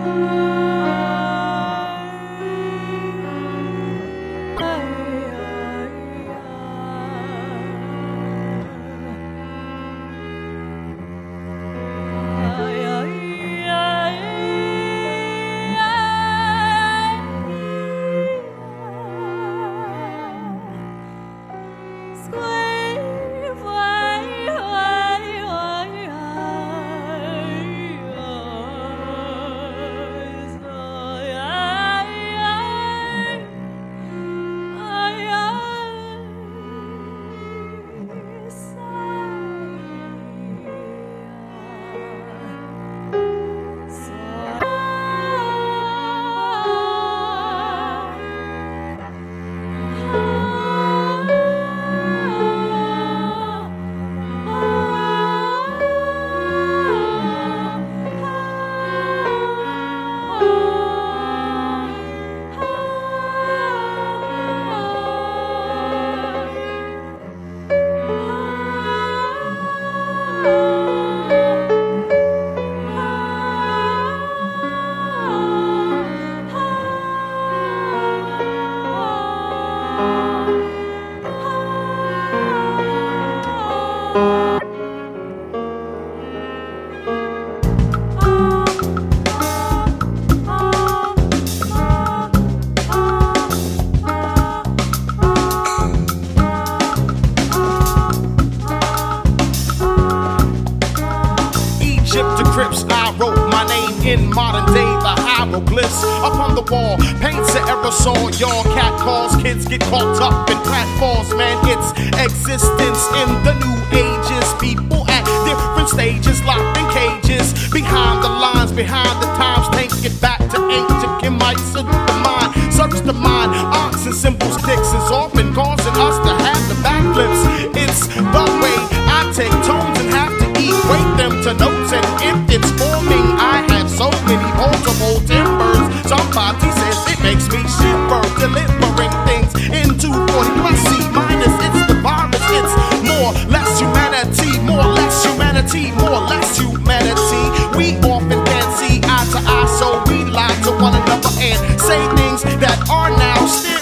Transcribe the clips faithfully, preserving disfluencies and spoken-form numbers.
I wrote my name in modern day, the hieroglyphs upon the wall. Paints an aerosol, y'all cat calls. Kids get caught up in platforms, man. It's existence in the new ages. People at different stages, locked in cages. Behind the lines, behind the times. Take it back to ancient Kemites of the mind. Search the mind, arcs and symbols, sticks is often causing us to have the backflips. It's the way I take tones and have to equate them to notes, and if it's forming, I have so many multiple timbers. Somebody says it makes me shiver, delivering things into forty plus C minus. It's the virus. It's more, less humanity, more, less humanity, more, less humanity. We often can't see eye to eye, so we lie to one another and say things that are now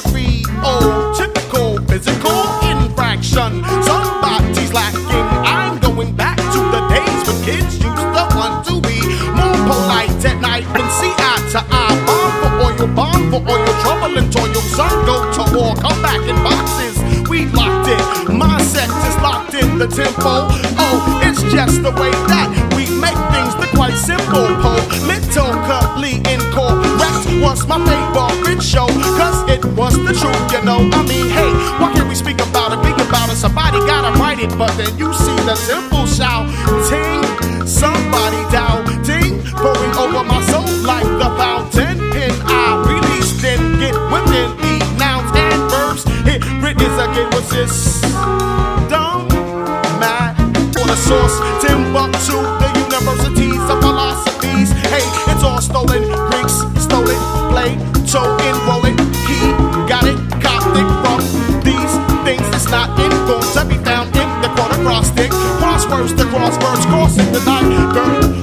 stereotypical, physical infraction. Somebody's lacking. I'm going back to the days when kids used to want to be more polite at night and see eye to eye. Bomb for oil, bomb for oil, trouble and toil. Some go to war, come back in boxes. We locked in, my set is locked in the tempo. Oh, it's just the way that we make things look quite simple. Politically incorrect was my favorite show, cause it was the truth, you know. I mean, hey, why can't we speak about it, think about it? Somebody gotta write it, but then you see the simple shouting. Somebody doubting, pouring over my soul like the fountain pen I released. Then get within the nouns and verbs. It is again was this dumb mad for the source. Timbuktu, the universities of philosophies. Hey, it's all stolen. Greeks stole it, Plato enroll it. He got it, Coptic from these things. It's not in going to be found in the corner acrostic. Crosswords, the crosswords, crossing the night. Girl,